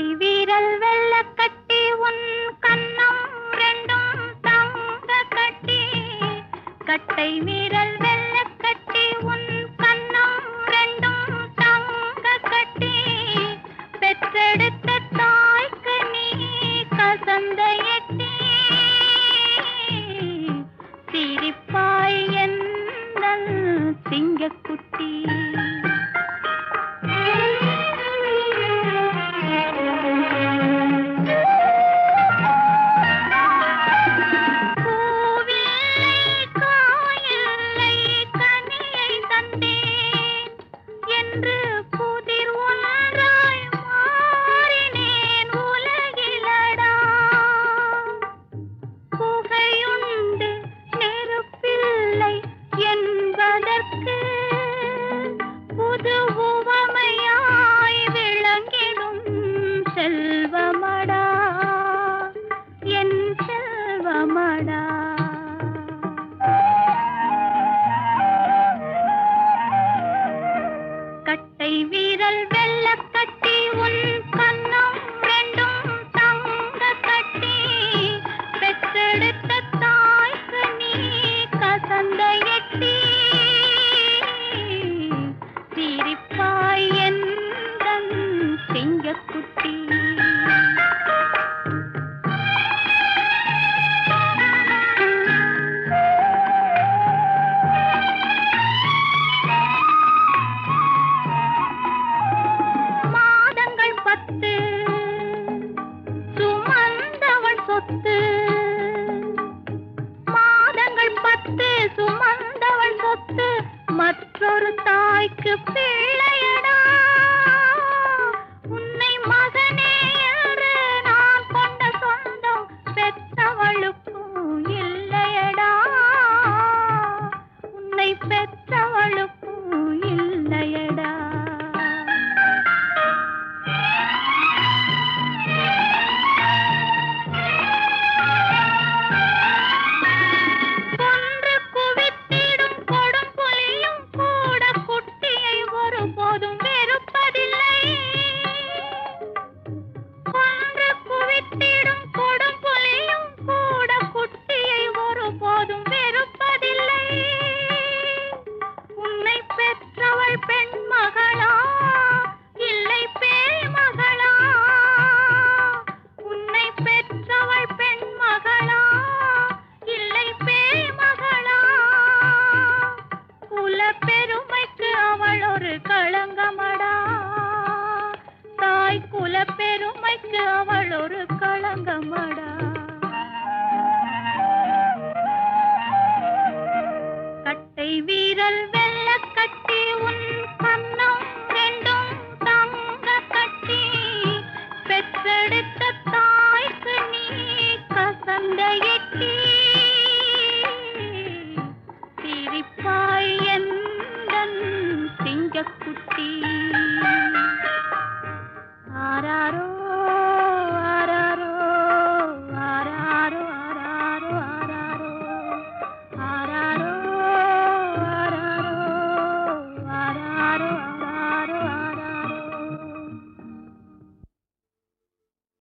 கட்டை வீரல் வெள்ள கட்டி உன் கண்ணம் ரெண்டும் தங்க கட்டி கட்டை வீரல் வெள்ள கட்டி உன் கண்ணம் ரெண்டும் தங்க கட்டி பெற்றெடுத்த தாய்க்கு நீ கசந்த எட்டி சிரிப்பாய் எந்தன் சிங்கக்குட்டி செல்வமடா என் செல்வமடா கட்டை வீரல் வெள்ள கட்டி உன் கண்ணம் ரெண்டும் தங்க கட்டி பெற்றெடுத்த தாய்க்கு நீ கசந்த எட்டி சிரிப்பாய் எந்தன் சிங்கக்குட்டி சுமந்தவள் சொத்து மற்றொரு தாய்க்கு பிள்ளையடா உன்னை மகனே என்று நான் கொண்ட சொந்தம் பெற்றவளுக்கும் இல்லையடா உன்னை பெற்றவளுக்கும் இல்லையடா பெண் மகளா இல்லை பேய் மகளா உன்னை பெற்றவள் பெண் மகளா இல்லை பேய் மகளா குல பெருமைக்கு அவள் ஒரு களங்கமடா தாய் குல பெருமைக்கு அவள் ஒரு களங்கமடா கட்டை வீரல் வெள்ள கட்டி உன் கண்ணம் ரெண்டும் தங்க கட்டி பெற்றெடுத்த தாய்க்கு நீ கசந்த எட்டி சிரிப்பாய் எந்தன் சிங்கக்குட்டி ஆராரோ